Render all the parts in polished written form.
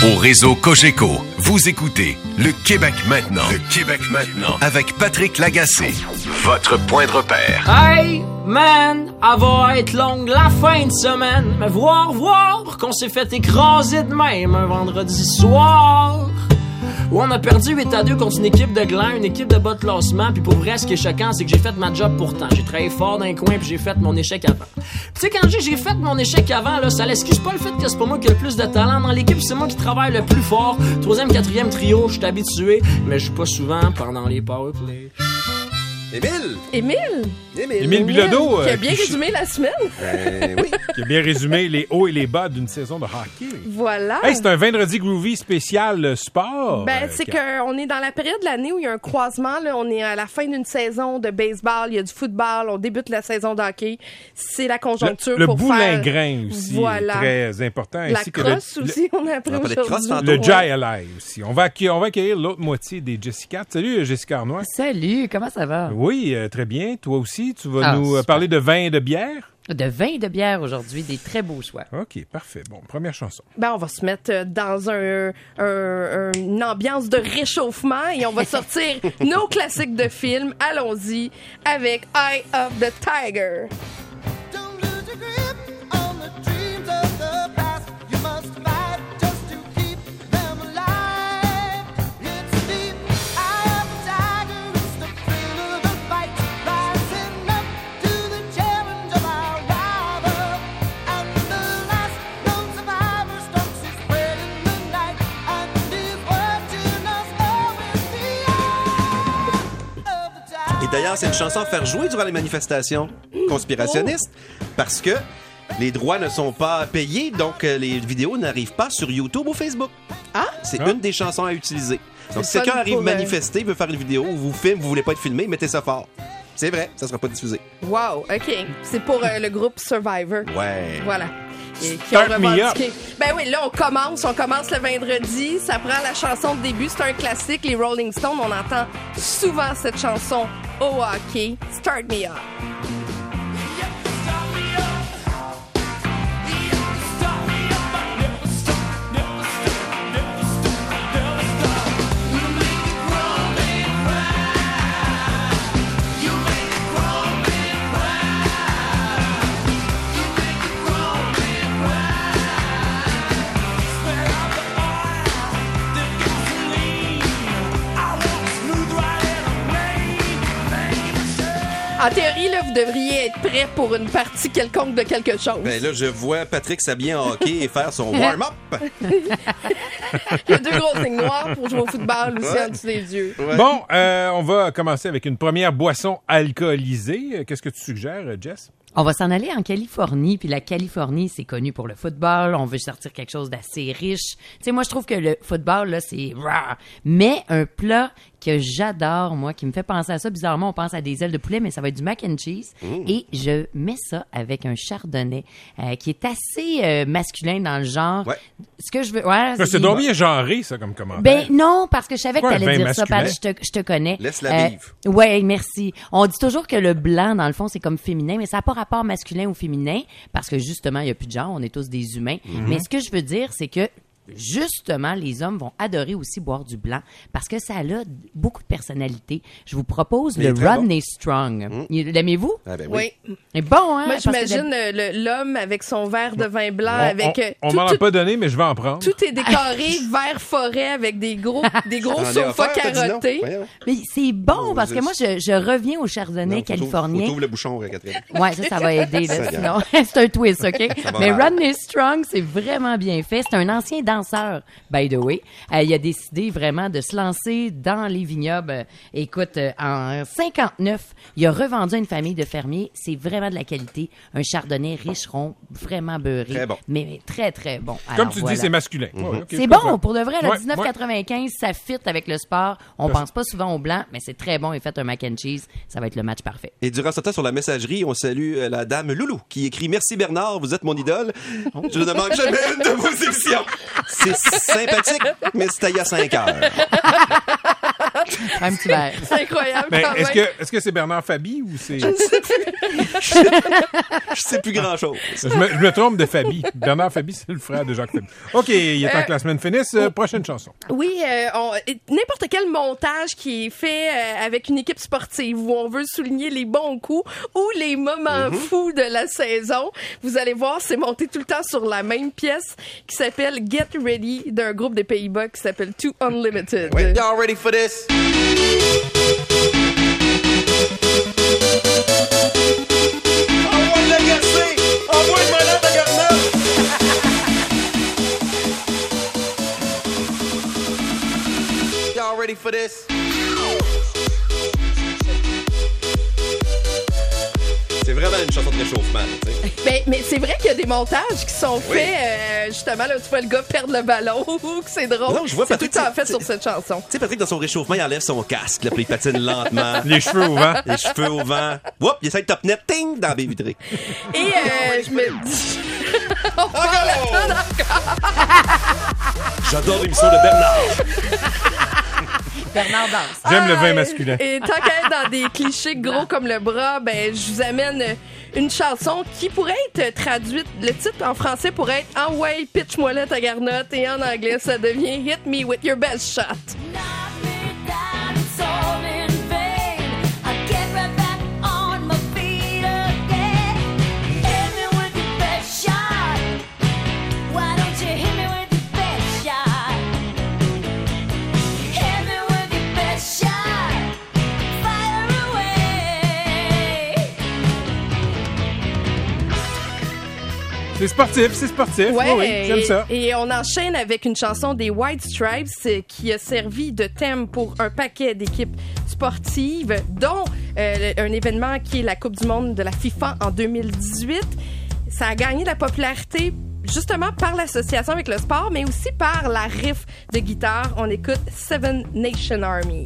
Au réseau Cogeco, vous écoutez Le Québec maintenant. Le Québec maintenant. Avec Patrick Lagacé. Votre point de repère. Hey, man, elle va être longue la fin de semaine. Mais voir qu'on s'est fait écraser de même un vendredi soir. Où on a perdu 8-2 contre une équipe de glands, une équipe de bas de classement. Puis pour vrai, ce qui est choquant, c'est que j'ai fait ma job pourtant. J'ai travaillé fort dans un coin puis j'ai fait mon échec avant. Tu sais, quand j'ai fait mon échec avant, là, ça l'excuse pas le fait que c'est pas moi qui ai le plus de talent dans l'équipe. C'est moi qui travaille le plus fort. 3e, 4e trio, je suis habitué. Mais je joue pas souvent pendant les powerplays. Émile Bilodeau. Qui a bien résumé la semaine. Oui. Qui a bien résumé les hauts et les bas d'une saison de hockey. Voilà. Hey, c'est un vendredi groovy spécial sport. C'est qu'on est dans la période de l'année où il y a un croisement. Là. On est à la fin d'une saison de baseball, il y a du football, on débute la saison de hockey. C'est la conjoncture le pour boulingrin aussi voilà. est très important. La ainsi crosse que aussi, on a appris aujourd'hui. Le Jai aussi. On va accueillir l'autre moitié des Jessica. Salut Jessica Arnois. Salut, comment ça va? Oui, très bien. Toi aussi, tu vas nous parler de vin et de bière? De vin et de bière aujourd'hui, des très beaux choix. OK, parfait. Bon, première chanson. On va se mettre dans une ambiance de réchauffement et on va sortir nos classiques de films. Allons-y avec Eye of the Tiger. D'ailleurs, c'est une chanson à faire jouer durant les manifestations conspirationnistes parce que les droits ne sont pas payés, donc les vidéos n'arrivent pas sur YouTube ou Facebook. C'est une des chansons à utiliser. Donc, si quelqu'un arrive manifester, veut faire une vidéo, ou vous filme, vous voulez pas être filmé, mettez ça fort. C'est vrai, ça sera pas diffusé. Wow, OK. C'est pour le groupe Survivor. Ouais. Voilà. Start me up. Oui, là, on commence le vendredi. Ça prend la chanson de début. C'est un classique. Les Rolling Stones, on entend souvent cette chanson au hockey. Start me up. En théorie, là, vous devriez être prêt pour une partie quelconque de quelque chose. Ben là, je vois Patrick s'habiller en hockey et faire son warm-up. Il y a 2 grosses lignes noires pour jouer au football aussi en dessous des yeux. Ouais. Bon, on va commencer avec une première boisson alcoolisée. Qu'est-ce que tu suggères, Jess? On va s'en aller en Californie, puis la Californie, c'est connu pour le football. On veut sortir quelque chose d'assez riche. Tu sais, moi, je trouve que le football, là, c'est rare. Mais un plat que j'adore, moi, qui me fait penser à ça, bizarrement, on pense à des ailes de poulet, mais ça va être du mac and cheese. Et je mets ça avec un chardonnay qui est assez masculin dans le genre. Ouais. Ce que je veux... Ouais, c'est donc bien genré, ça, comme commentaire. Ben non, parce que je savais que t'allais dire ça, parce que je te connais. Laisse-la vivre. Ouais, merci. On dit toujours que le blanc, dans le fond, c'est comme féminin, mais ça n'a pas rapport masculin ou féminin, parce que justement, il n'y a plus de genre, on est tous des humains. Mais ce que je veux dire, c'est que justement, les hommes vont adorer aussi boire du blanc parce que ça a beaucoup de personnalité. Je vous propose le Rodney Strong. L'aimez-vous? Ah ben oui. C'est bon, hein? Moi, j'imagine l'homme avec son verre de vin blanc. On m'en a pas donné, mais je vais en prendre. Tout est décoré vert forêt avec des gros sofas carottés. Mais c'est bon parce que moi, je reviens au chardonnay californien. Faut ouvrir le bouchon, Catherine. Ouais, ça va aider. Là, sinon, c'est un twist, OK? Mais Rodney Strong, c'est vraiment bien fait. C'est un ancien danseur, by the way. Il a décidé vraiment de se lancer dans les vignobles. Écoute, en 59, il a revendu à une famille de fermiers. C'est vraiment de la qualité. Un chardonnay riche, rond, vraiment beurré. Très bon. Mais très, très bon. Comme tu dis, c'est masculin. Ouais, okay, c'est bon, pour de vrai. Le 19,95, ça fit avec le sport. On pense pas souvent au blanc, mais c'est très bon. Et faites un mac and cheese, ça va être le match parfait. Et durant ce temps, sur la messagerie, on salue la dame Loulou qui écrit « Merci Bernard, vous êtes mon idole. Je ne manque jamais une de vos émissions. » C'est sympathique, mais c'était il y a 5 heures. Un petit verre. C'est incroyable Mais quand même. est-ce que c'est Bernard Fabi ou c'est... Je sais plus grand-chose. Je me trompe de Fabi. Bernard Fabi, c'est le frère de Jacques Fabi. OK, il est temps que la semaine finisse. Prochaine chanson. Oui, n'importe quel montage qui est fait avec une équipe sportive où on veut souligner les bons coups ou les moments fous de la saison, vous allez voir, c'est monté tout le temps sur la même pièce qui s'appelle Get Ready d'un groupe des Pays-Bas qui s'appelle Too Unlimited. Wait, y'all ready for this? Y'all ready for this? C'est vraiment une chanson de réchauffement, tu sais. Mais c'est vrai qu'il y a des montages qui sont faits, justement, là, tu vois le gars perdre le ballon, que c'est drôle. Non, je vois c'est tout Patrick, le temps fait sur cette chanson. Tu sais, Patrick, dans son réchauffement, il enlève son casque, là, puis il patine lentement. Les cheveux au vent. Les cheveux au vent. Whoop, il essaie de top net, ting, dans la baie vitrée. Et je me dis... On va l'attendre encore. J'adore l'émission de Bernard. Bernard danse. J'aime le vin masculin. Et tant qu'à être dans des clichés gros comme le bras, ben je vous amène une chanson qui pourrait être traduite. Le titre en français pourrait être « Ah ouais, pitch-moi là ta garnotte » et en anglais, ça devient « Hit me with your best shot ». C'est sportif. Ouais, Oui, j'aime ça. Et on enchaîne avec une chanson des White Stripes qui a servi de thème pour un paquet d'équipes sportives, dont un événement qui est la Coupe du monde de la FIFA en 2018. Ça a gagné de la popularité justement par l'association avec le sport, mais aussi par la riff de guitare. On écoute Seven Nation Army.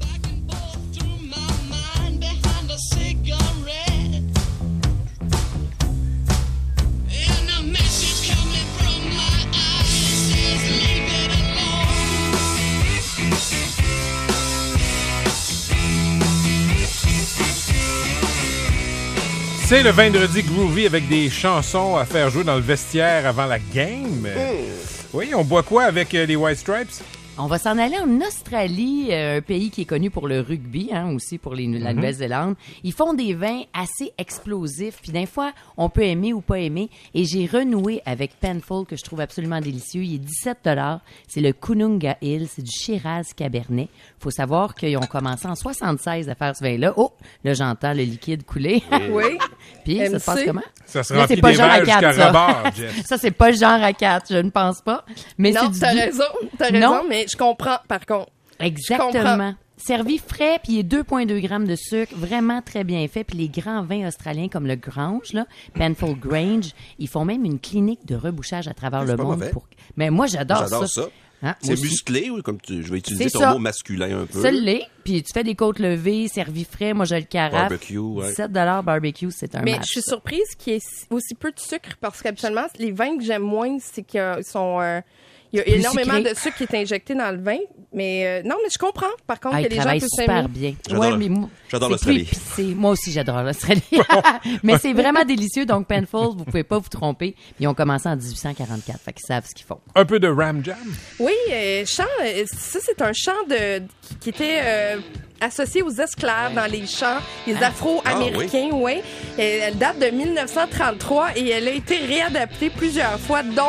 C'est le vendredi groovy avec des chansons à faire jouer dans le vestiaire avant la game. Oui, on boit quoi avec les White Stripes? On va s'en aller en Australie, un pays qui est connu pour le rugby, aussi pour la Nouvelle-Zélande. Ils font des vins assez explosifs, puis des fois, on peut aimer ou pas aimer. Et j'ai renoué avec Penfold, que je trouve absolument délicieux. Il est 17 $. C'est le Coonoonga Hill, c'est du Shiraz Cabernet. Faut savoir qu'ils ont commencé en 76 à faire ce vin-là. Oh, là, j'entends le liquide couler. Oui. Puis, ça se passe comment? Ça se Là, remplit c'est pas des genre à verres jusqu'à 4, ça. rebord, Jeff. Ça, c'est pas le genre à 4, je ne pense pas. Mais Non, c'est t'as du... raison, Non. mais je comprends, par contre. Exactement. Servi frais, puis il est 2,2 grammes de sucre, vraiment très bien fait. Puis les grands vins australiens comme le Grange, là, Penfold Grange, ils font même une clinique de rebouchage à travers le pas monde. mauvais. Mais moi, j'adore ça. Hein, C'est moi aussi. musclé, ou comme je vais utiliser C'est ton ça. mot masculin un peu. Ça l'est. Puis tu fais des côtes levées, servi frais. Moi, j'ai le carafe. Barbecue, ouais. 17 $ barbecue, c'est un Mais match. je suis ça. surprise qu'il y ait aussi peu de sucre parce qu'habituellement, les vins que j'aime moins, c'est qu'ils sont... il y a Plus énormément sucré. de sucre qui est injecté dans le vin. Mais non, mais je comprends. Par contre, Ah, que ils les gens travaillent peuvent super s'aimer. bien. J'adore- mais moi, j'adore c'est plus l'Australie. épicé. Moi aussi, j'adore l'Australie. Mais c'est vraiment délicieux. Donc, Penfold, vous pouvez pas vous tromper. Ils ont commencé en 1844. Fait qu'ils savent ce qu'ils font. Un peu de Ram Jam. Oui, ça, c'est un chant qui était associé aux esclaves dans les chants, les Afro-Américains, oui. Elle date de 1933 et elle a été réadaptée plusieurs fois, dont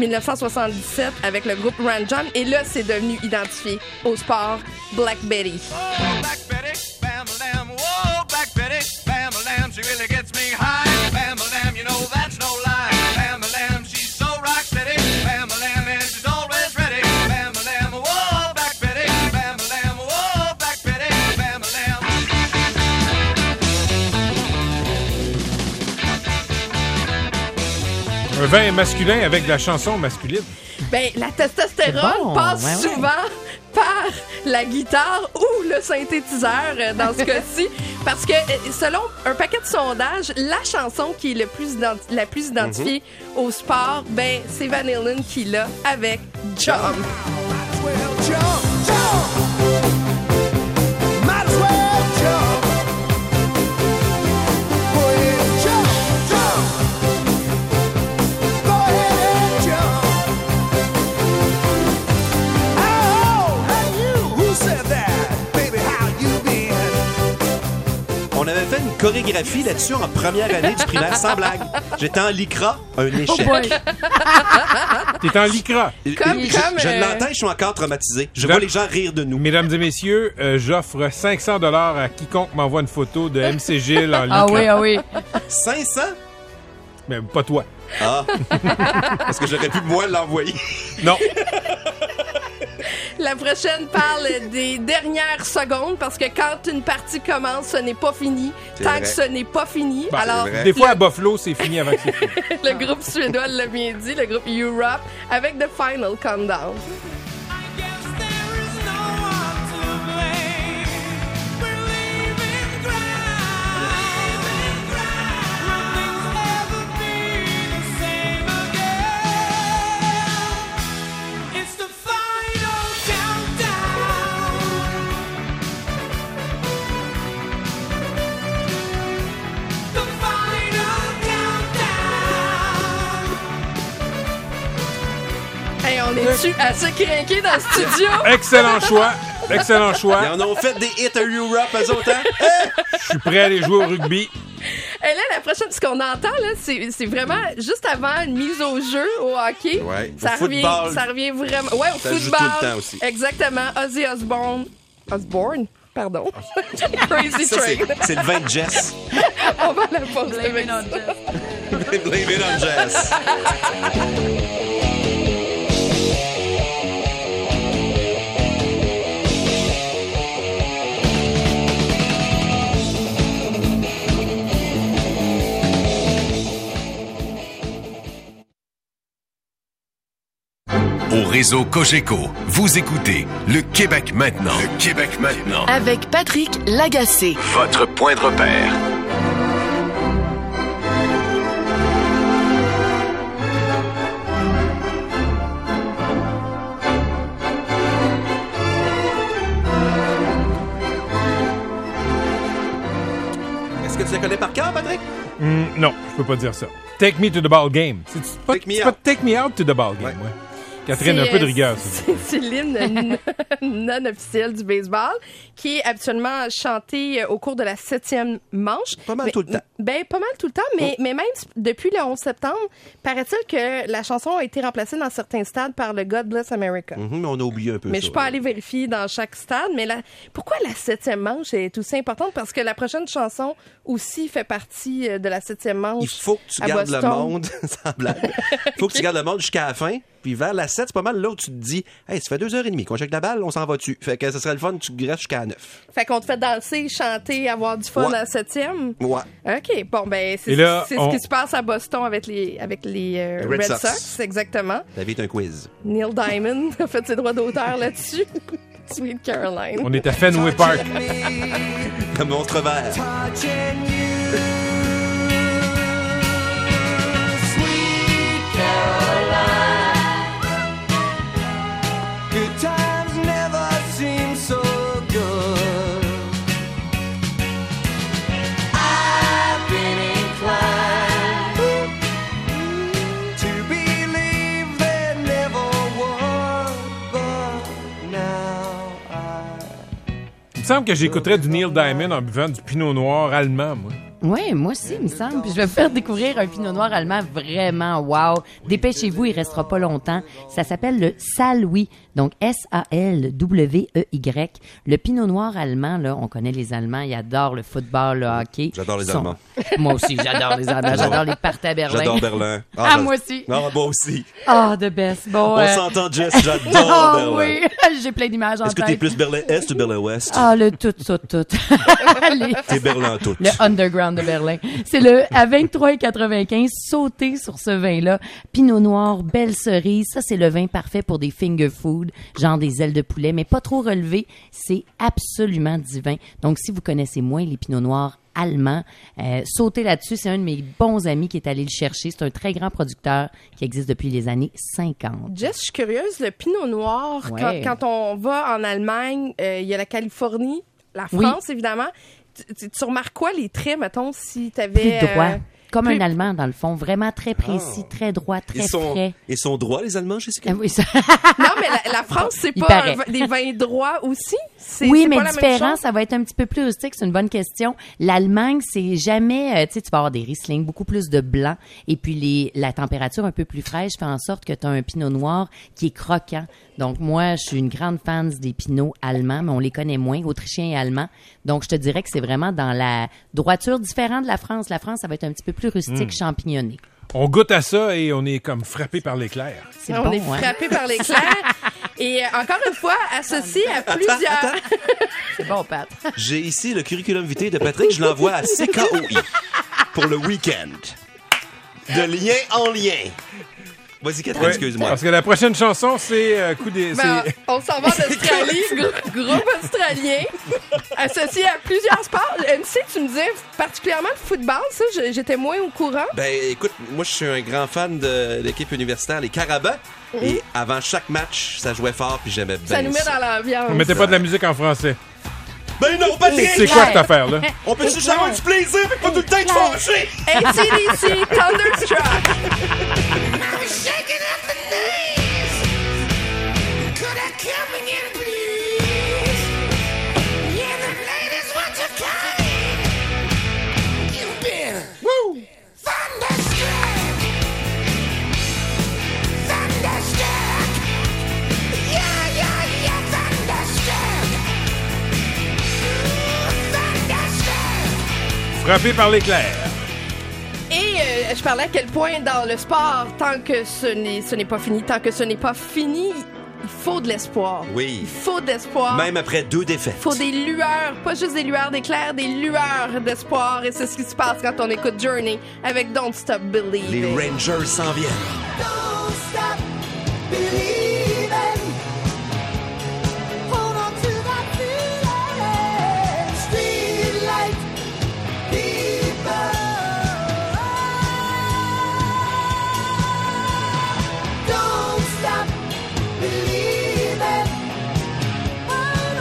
1977 avec le groupe Ram Jam. Et là, c'est devenu identifié au sport Black Betty. Oh, Black Betty, bam-a-lam, whoa, Black Betty, bam-a-lam, she really gets me high. Bam-a-lam, you know that's no lie. Bam-a-lam, she's so rock steady. Bam-a-lam, and she's always ready. Bam-a-lam, whoa, Black Betty, bam-a-lam, whoa, Black Betty, bam-a-lam. Un vin masculin avec de la chanson masculine. Ben, la testostérone Bon, passe ouais. souvent par la guitare ou le synthétiseur dans ce cas-ci. Parce que selon un paquet de sondages, la chanson qui est la plus identifiée au sport, ben, c'est Van Halen qui l'a avec Jump. Well, jump, jump. chorégraphie là-dessus en première année du primaire, sans blague. J'étais en lycra, un Oh échec. boy! T'es en lycra. Je l'entends, je suis encore traumatisé. Je vois les gens rire de nous. Mesdames et messieurs, j'offre 500 $ à quiconque m'envoie une photo de MC Gilles en lycra. Ah oui, ah oui. 500? Mais pas toi. Ah! Parce que j'aurais pu, moi, l'envoyer. Non. La prochaine parle des dernières secondes parce que quand une partie commence, ce n'est pas fini. C'est Tant vrai. que ce n'est pas fini. Bon, Alors, vrai. Des fois, à Buffalo, c'est fini avant que c'est fini. le groupe suédois l'a bien dit, le groupe Europe, avec The Final Countdown. Hey, on est-tu assez craqués dans le studio? Excellent choix. Excellent choix. Ils en ont fait des hits à Europe, eux autres, hein? Je suis prêt à aller jouer au rugby. Et là, la prochaine, ce qu'on entend, là, c'est vraiment juste avant une mise au jeu au hockey. Ouais, Ça au football. Ça revient vraiment. Ouais, au Ça joue football. tout le temps aussi. Exactement. Ozzy Osbourne, pardon. Crazy Ça, Train. c'est le vin de Jess. On va à la pause Blame avec it on ça. Jess. Blame it on Jess. Au réseau Cogeco, vous écoutez Le Québec maintenant. Le Québec maintenant. Avec Patrick Lagacé. Votre point de repère. Est-ce que tu la connais par cœur, Patrick? Non, je peux pas dire ça. Take me to the ball game. C'est pas, Take me c'est pas out. take me out to the ball game, ouais. Catherine, un peu de rigueur. s'il vous plaît. C'est l'hymne non officiel du baseball qui est habituellement chanté au cours de la 7e manche. Pas mal tout le temps. Ben, pas mal tout le temps, mais même depuis le 11 septembre, paraît-il que la chanson a été remplacée dans certains stades par le God Bless America. Mais on a oublié un peu Mais ça. je suis pas allée vérifier dans chaque stade. Mais pourquoi la 7e manche est aussi importante? Parce que la prochaine chanson aussi fait partie de la 7e manche. Il faut que tu à gardes le Boston. monde, sans blague. Il faut que tu gardes le monde jusqu'à la fin. Puis vers la 7, c'est pas mal là où tu te dis, hey, ça fait 2h30 qu'on check la balle, on s'en va dessus. Fait que ça serait le fun, tu restes jusqu'à la 9. Fait qu'on te fait danser, chanter, avoir du fun Ouais. à la 7e. Ouais. OK. Bon, ben, c'est Et là, ce qui se passe à Boston avec les Red Sox. Exactement. La vie est un quiz. Neil Diamond a fait ses droits d'auteur là-dessus. Sweet Caroline. On est à Fenway Park. Le monstre vert. Good times never seem so good. I've been inclined to believe there never was, but now Il me semble que j'écouterais du Neil Diamond en buvant du pinot noir allemand, moi. Oui, moi aussi, il me semble. Puis je vais vous faire découvrir un pinot noir allemand vraiment wow. Dépêchez-vous, il restera pas longtemps. Ça s'appelle le Salwy, donc S-A-L-W-E-Y. Le pinot noir allemand, là, on connaît les Allemands, ils adorent le football, le hockey. J'adore les Ils sont- Allemands. Moi aussi, j'adore les Allemands. J'adore les parties à Berlin. J'adore Berlin. Ah, moi aussi. Non, moi aussi. Ah, the best. Bon, On s'entend, Jess, j'adore Ah Berlin. oui, j'ai plein d'images en Est-ce que tête. t'es plus Berlin-Est ou Berlin-Ouest? Ah, le tout. Les- T'es Berlin tout. Le underground de Berlin. C'est le à 23,95 sauter sur ce vin-là. Pinot noir, belle cerise. Ça, c'est le vin parfait pour des finger food, genre des ailes de poulet, mais pas trop relevé. C'est absolument divin. Donc, si vous connaissez moins les pinots noirs allemands, sautez là-dessus. C'est un de mes bons amis qui est allé le chercher. C'est un très grand producteur qui existe depuis les années 50. Jess, je suis curieuse, le pinot noir, Ouais. quand on va en Allemagne, il y a la Californie, la Oui. France, évidemment. Tu remarques quoi, les traits, mettons, si t'avais... Plus droit. comme un Allemand, dans le fond. Vraiment très précis, très droit, très frais. Ils sont droits, les Allemands, Jessica? Oui, ça... Non, mais la France, c'est Il pas paraît. des vins droits aussi? Oui, c'est mais pas la même différent, chose? ça va être un petit peu plus rustique, c'est une bonne question. L'Allemagne, c'est jamais, tu sais, tu vas avoir des Riesling, beaucoup plus de blanc, et puis la température un peu plus fraîche fait en sorte que tu as un pinot noir qui est croquant. Donc moi, je suis une grande fan des pinots allemands, mais on les connaît moins, autrichiens et allemands. Donc je te dirais que c'est vraiment dans la droiture différente de la France. La France, ça va être un petit peu plus rustique, champignonné. On goûte à ça et on est comme frappé par l'éclair. C'est On bon, est hein? frappé par l'éclair. Et encore une fois, associé à plusieurs... C'est bon, Pat. J'ai ici le curriculum vitae de Patrick. Je l'envoie à CKOI pour le week-end. De lien en lien. Vas-y, Catherine, Ouais, excuse-moi. parce que la prochaine chanson, c'est coup des... Ben, c'est- on s'en va en Australie, groupe australien, associé à plusieurs sports. MC, tu me disais particulièrement le football, ça, j'étais moins au courant. Ben, écoute, moi, je suis un grand fan de l'équipe universitaire, les Carabins. Et avant chaque match, ça jouait fort, puis j'aimais bien Ça nous met dans l'ambiance. On mettait pas de la musique en français. Ben non, Patrick! C'est quoi cette affaire-là? On peut juste avoir du plaisir, mais pas tout le temps être fâché! ACDC, Thunderstruck. Shaking up the knees. Could I come again, please? Yeah, the ladies want your kind. You've been thunderstruck. Thunderstruck. Yeah, thunderstruck. Thunderstruck. Frappé par l'éclair. Et je parlais à quel point dans le sport, tant que ce n'est pas fini, il faut de l'espoir. Oui. Il faut de l'espoir. Même après 2 défaites. Il faut des lueurs, pas juste des lueurs d'éclair, des lueurs d'espoir. Et c'est ce qui se passe quand on écoute Journey avec Don't Stop Believing. Les Rangers s'en viennent. Don't stop believing. Hold on to that feeling. Streetlight people. Don't stop believing. Hold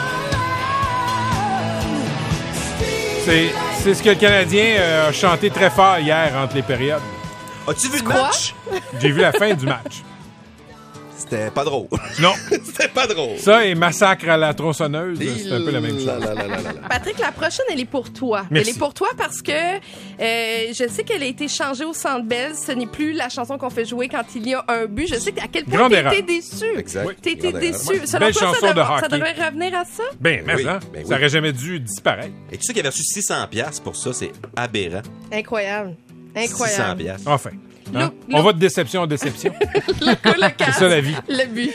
on. C'est ce que le Canadien a chanté très fort hier entre les périodes. As-tu vu le Quoi? match? J'ai vu la fin du match. C'était pas drôle. Non. C'était pas drôle. Ça et Massacre à la tronçonneuse, c'est un peu la même chose. Patrick, la prochaine, elle est pour toi. Merci. Elle est pour toi parce que je sais qu'elle a été changée au Centre Bell. Ce n'est plus la chanson qu'on fait jouer quand il y a un but. Je sais à quel point Grande t'as erreur. été déçu. Exact. T'as été Grande déçu. erreur. Selon Belle toi, chanson de hockey. ça devrait revenir à ça? Ben, mais Oui, hein, ben oui. ça aurait jamais dû disparaître. Et tu sais qu'il avait reçu 600$ pour ça, c'est aberrant. Incroyable. 600$. Enfin. Hein? Look. On va de déception en déception. Le coup, le C'est ça la vie. Le but.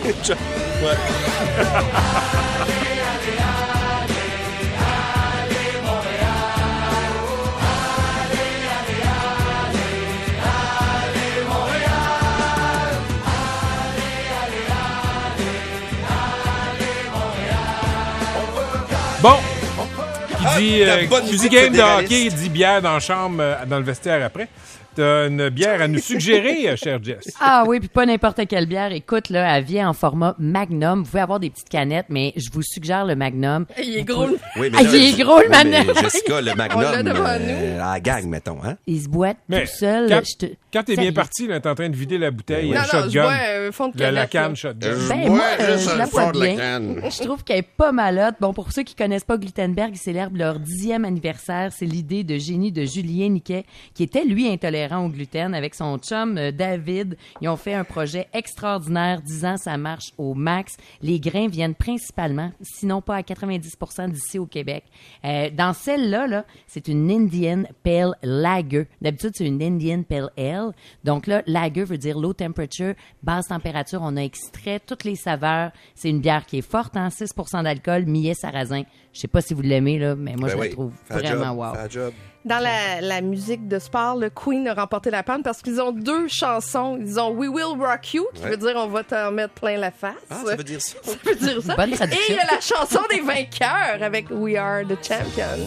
Bon. Qui dit, la bonne qui dit musique game de fédéraliste. hockey, dit bière dans la chambre, dans le vestiaire après. T'as une bière à nous suggérer, cher Jess. Ah oui, puis pas n'importe quelle bière. Écoute, là, elle vient en format Magnum. Vous pouvez avoir des petites canettes, mais je vous suggère le Magnum. Il est gros. Oui, Ah, il est gros, le mais Magnum. Jessica, le Magnum, On l'a devant nous. à la gang, mettons. Hein? Il se boite Mais tout seul. quand, Je te- quand t'es bien Sérieux. parti, là, t'es en train de vider la bouteille, Non, non, je shotgun. bois fond de La canette, canne là. shotgun. Ben, moi, je la bois bien. Je trouve qu'elle est pas malotte. Bon, pour ceux qui connaissent pas Glutenberg, ils célèbrent leur 10e anniversaire. C'est l'idée de génie de Julien Niquet, qui était, lui, intolérant au gluten, avec son chum David. Ils ont fait un projet extraordinaire, 10 ans, ça marche au max. Les grains viennent principalement, sinon pas à 90% d'ici au Québec. Dans celle-là, là, c'est une Indian Pale Lager. D'habitude, c'est une Indian Pale Ale. Donc là, lager veut dire low temperature, basse température. On a extrait toutes les saveurs. C'est une bière qui est forte, hein, 6% d'alcool, millet sarrasin. Je sais pas si vous l'aimez, là, mais moi, Ben je oui, la trouve fais la vraiment job, wow. fais la job. Dans la musique de sport, le Queen a remporté la palme parce qu'ils ont 2 chansons. Ils ont We Will Rock You, qui Ouais. veut dire on va t'en mettre plein la face. Ah, ça veut dire ça. Ça veut dire ça. Bonne Et traduction. il y a la chanson des vainqueurs avec We Are the Champions.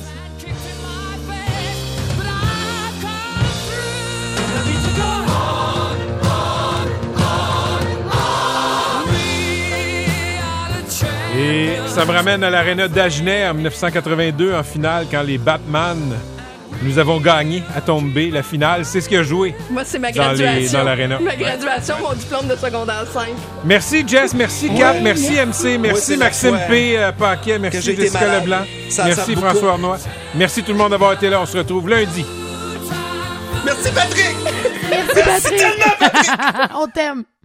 Et ça me ramène à l'aréna d'Agenais en 1982 en finale quand les Batman Nous avons gagné à tomber la finale. C'est ce qui a joué. Moi, c'est ma Dans graduation. dans l'aréna. Ma graduation, mon diplôme de secondaire 5. Merci Jess, merci Cap, merci MC, merci c'est la Maxime fois P. Paquet, que merci j'ai été Jessica malade. Leblanc, Ça merci sent beaucoup. François Arnois. Merci tout le monde d'avoir été là. On se retrouve lundi. Merci Patrick! Merci, Patrick. On t'aime.